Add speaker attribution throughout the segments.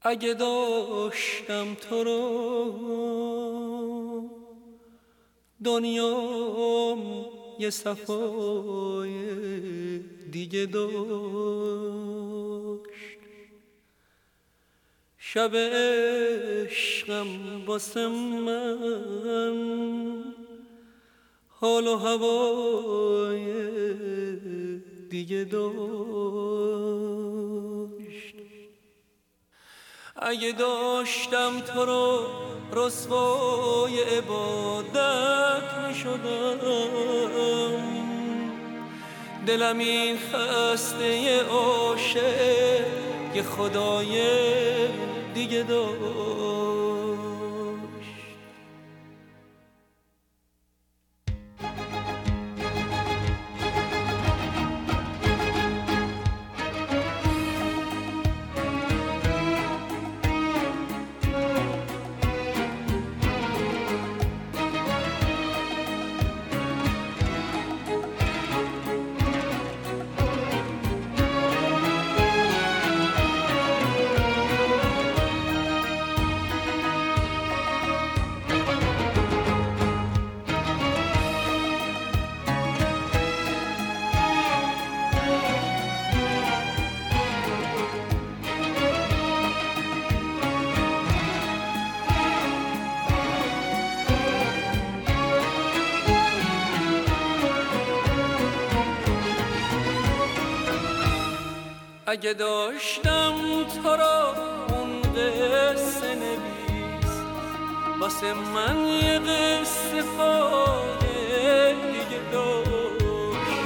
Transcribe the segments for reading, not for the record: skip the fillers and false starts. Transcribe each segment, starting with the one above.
Speaker 1: اگه داشتم تو رو دنیام یه صفای دیگه داشت. شب عشقم واسه من حال و هوای دیگه داشت. اگه داشتم تو رو رسوای عبادت میشدم، دلم این خسته عاشق یه خدای دیگه داشت. اگه داشتم تو را اون قصه نویس واسه من یه قصه خاله دیگه داشت.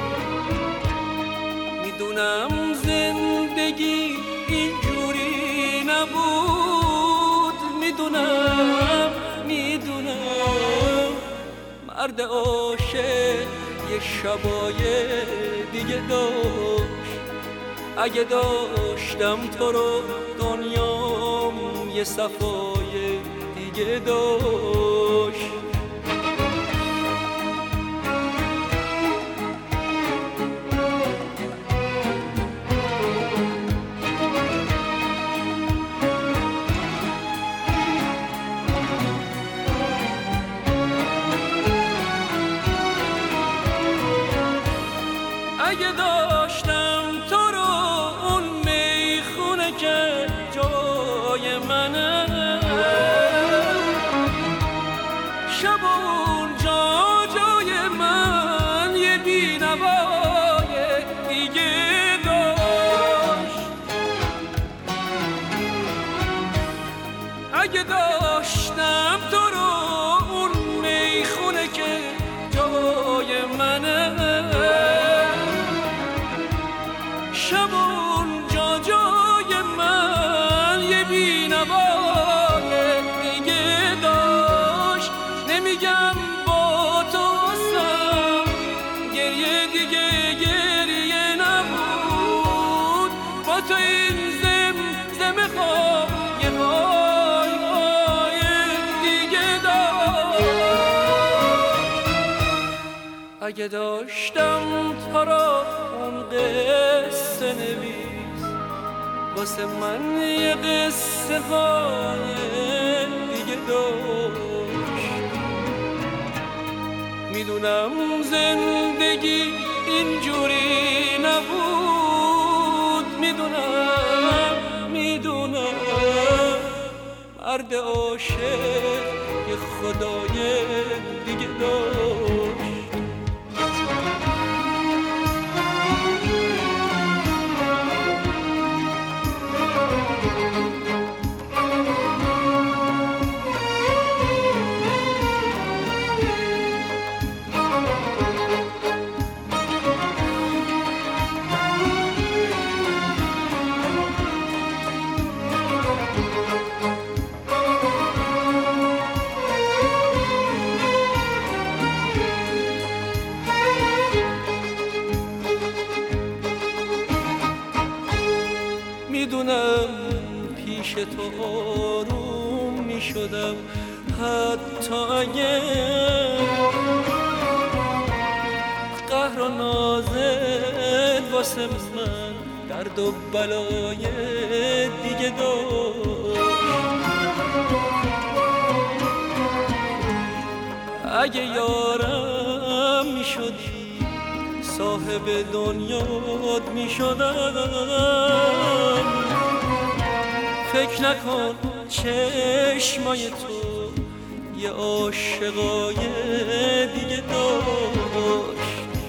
Speaker 1: میدونم زندگی اینجوری نبود، میدونم مرد عاشق یه شبای دیگه داشت. اگه داشتم تو رو دنیام یه صفای دیگه داشت. اگه داشتم تو رو اون میخونه که جای منه، شب اونجا جای من یه بینوای دیگه داشت. اگه داشتم تو رو اون میخونه که جای منه، شب اونجا جای من یه بینوای دیگه داشت. نمیگم با تو هستم گریه دیگه گریه نبود، با تو این زمزمه خواب یه های دیگه داشت. اگه داشتم تو را اون قصه نویس واسه من یه قصه های دیگه داشت. میدونم زندگی اینجوری نبود، میدونم مرد عاشق یه خدای دیگه داشت. میدونم پیش تو آروم میشدم حتی اگه قهر و نازت واسه من درد و بلای دیگه داشت. اگه یارم میشدی صاحب دنیات میشدم، فکر نکن چشمای تو یه عاشقای دیگه داشت.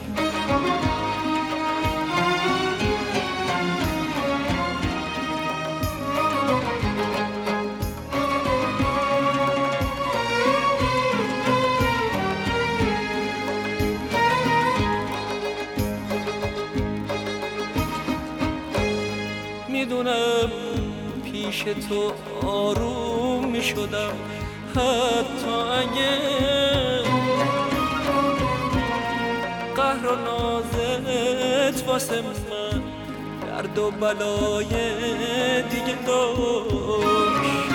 Speaker 1: میدونم پیش تو آروم میشدم، حتی اگه قهر و نازت واسه من درد و بلای دیگه داشت.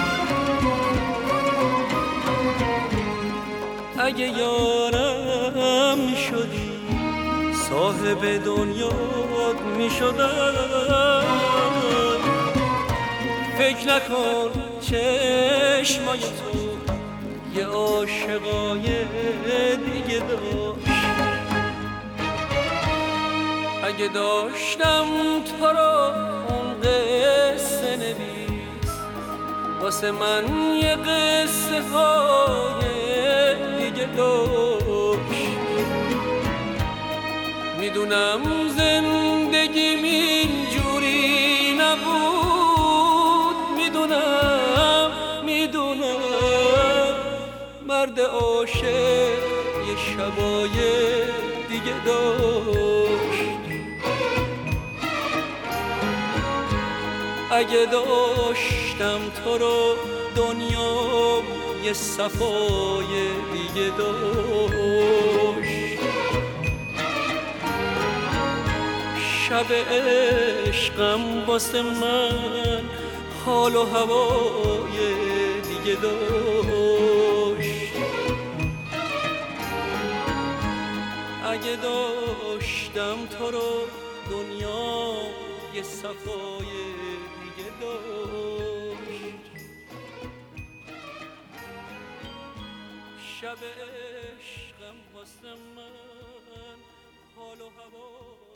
Speaker 1: اگه یارم میشدی صاحب دنیات میشدم، فکر نکن چشمای تو یه عاشقای دیگه داشت. اگه داشتم تو رو اون قصه نویس واسه من یه قصه های دیگه داشت. میدونم زندگیم اینجوری نبود، میدونم مرد عاشق یه شبای دیگه داشت. اگه داشتم تو رو دنیا یه صفای دیگه داشت. شب عشقم واسه من حال و هوای دیگه داشت. اگه داشتم تو رو دنیا یه صفای دیگه داشت. شب عشقم واسه من حال و هوای